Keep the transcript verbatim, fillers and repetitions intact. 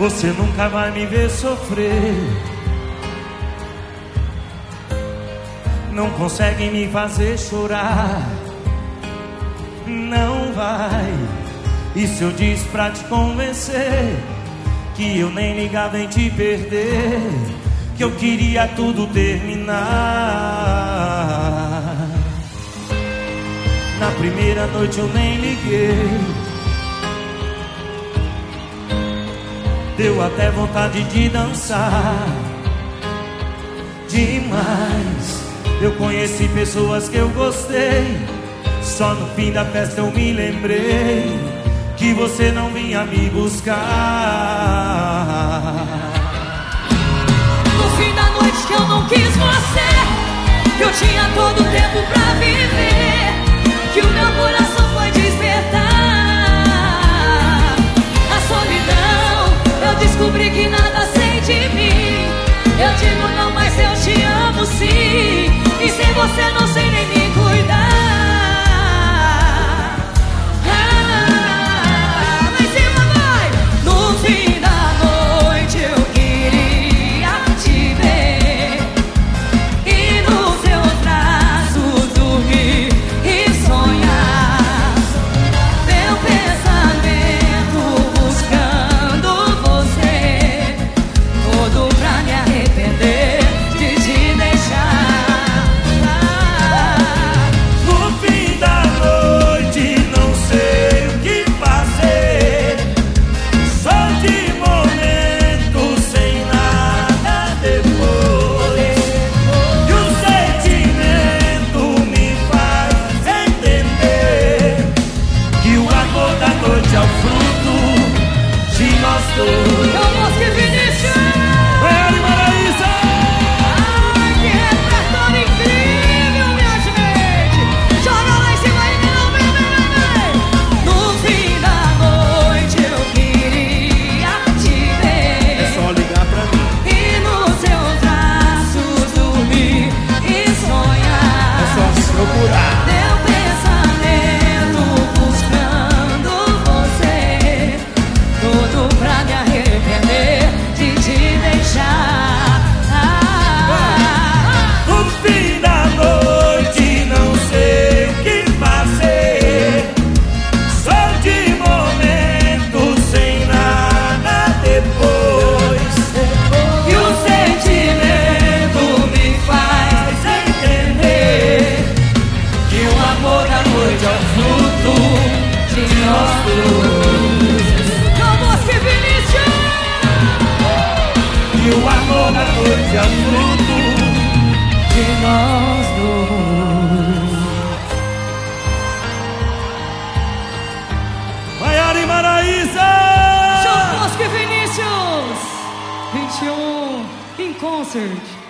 Você nunca vai me ver sofrer. Não consegue me fazer chorar. Não vai. E se eu disse pra te convencer que eu nem ligava em te perder, que eu queria tudo terminar. Na primeira noite eu nem liguei. Deu até vontade de dançar demais. Eu conheci pessoas que eu gostei. Só no fim da festa eu me lembrei que você não vinha me buscar. No fim da noite que eu não quis você, que eu tinha todo o tempo pra viver, que o meu coração foi despertar. A solidão, eu descobri que nada sei de mim. Eu digo não, mas eu te amo sim. E sem você não sei nem me cuidar. Eu Bosque Vinícius! Maiara e Maraísa! Ai, que repertório incrível, minha gente! Joga lá em cima e não vem, vem, vem! No fim da noite eu queria te ver. É só ligar pra mim. E nos seus braços dormir e sonhar. É só me procurar. Meu pensamento buscando você, tudo pra me arrepender de te deixar. No fim da noite não sei o que fazer, só de momento sem nada depois. E o sentimento me faz entender Que o amor da noite é o fruto de nós dois. Eu Bosque Vinícius! Que o amor da noite é o fruto De nós dois. Maiara e Maraísa! João Bosque Vinícius! vinte e um em concert.